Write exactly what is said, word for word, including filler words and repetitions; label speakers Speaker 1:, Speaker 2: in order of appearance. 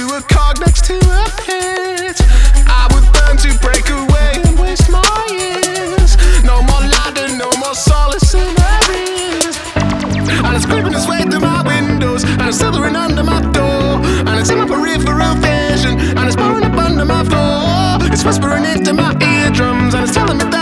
Speaker 1: a cog next to a pit. I would burn to break away and waste my years. No more ladder, no more solace in arrears. And it's creeping its way through my windows, and it's slithering under my door, and it's in my peripheral vision, and it's pouring up under my floor. It's whispering into my eardrums, and it's telling me that